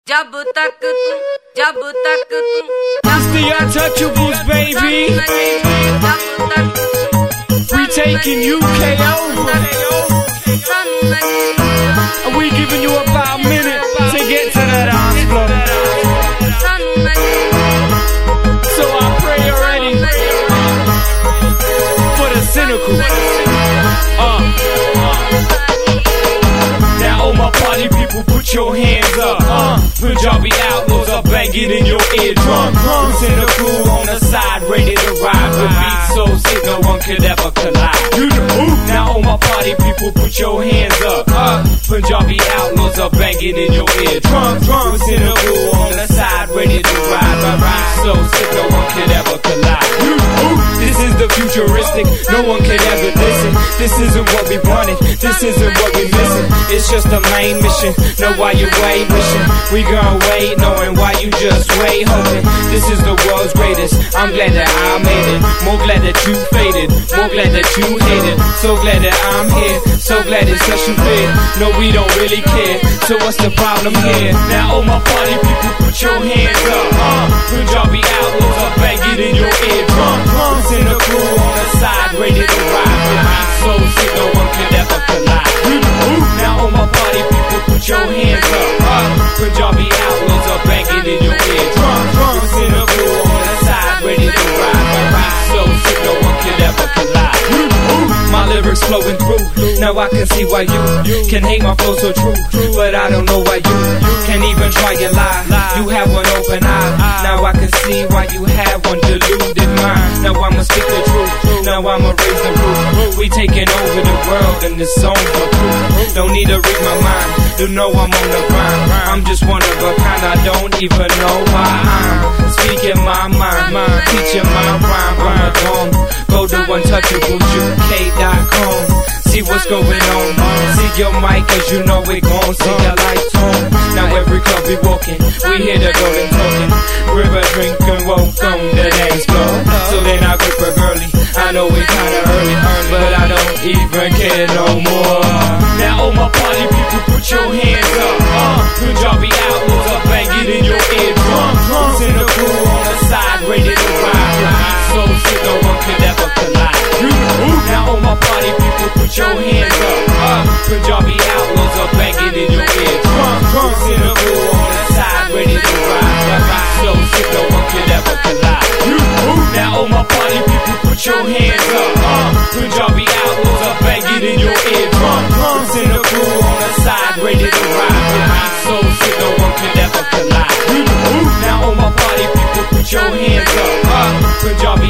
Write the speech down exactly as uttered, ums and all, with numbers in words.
जब तक तू जब तक तू It's the Untouchables, baby. We taking U K over. And we giving you about a minute to get to that dance floor. So I pray you're ready for the cynical. Uh. Now all my party people, put your hands up. Uh. Punjabi outlaws are banging in your eardrum. Who's cynical on the side, ready to ride with beats so sick no one could ever collide. You know. Now all my party people, put your hands up. Uh. Punjabi outlaws are banging in your eardrum. Who's cynical on the side, ready to ride with beats so sick no one could ever collide. You know. This is the futuristic, no one could ever listen. This isn't what we wanted, this isn't what we missing. It's just the main mission, know why you wait, wishing we gon' wait, knowing why you just wait, hoping this is the world's greatest. I'm glad that I made it, more glad that you faded, more glad that you hated. So glad that I'm here, so glad it sets you fear. No, we don't really care, so what's the problem here? Now all my party people, put your hands up. uh, Punjabi outlaws are banging in your eardrum. Who's in the crew on the side, ready to ride with beats so sick no one could ever collide. Now all my party people, put your hands up. uh, Punjabi outlaws are banging in your eardrum. Who's in the crew on the side, ready to ride with beats so sick no one could ever collide. My lyrics flowing through, now I can see why you can hate my flow so true, but I don't know why you can't even try and lie. You have one open eye, now I can see why you have one deluded mind. Now I'ma speak the truth, now I'ma raise the roof. We taking over the world and this song's for proof. Don't need to read my mind, you know I'm on the grind. I'm just one of a kind, I don't even know why I'm speaking my mind, teaching my rhyme from a dome. Go to untouchables U K dot com, see what's going on. See your mic, cause you know we gon' see your lights on. Now every club we walking, we hear the golden talking. River drinking, woke on the dance floor. So then I grip a girly, I know we kinda early, but I don't even care no more. Now all my party people, put your hands up. uh, Punjabi outlaws are banging in your eardrum. Who's in the crew on the side, ready to ride with beats so sick no one could ever collide. Now all my party people, put your hands up. uh, Punjabi outlaws are banging in your eardrum. Who's in the crew on the side, ready to ride with beats so sick no one could ever collide. Now all my party people, put your hands up. uh, Punjabi outlaws are banging in your eardrum. Who's in the crew on the side, ready to ride with beats so sick no one could ever collide. Now all my party people, put your hands up. uh, Punjabi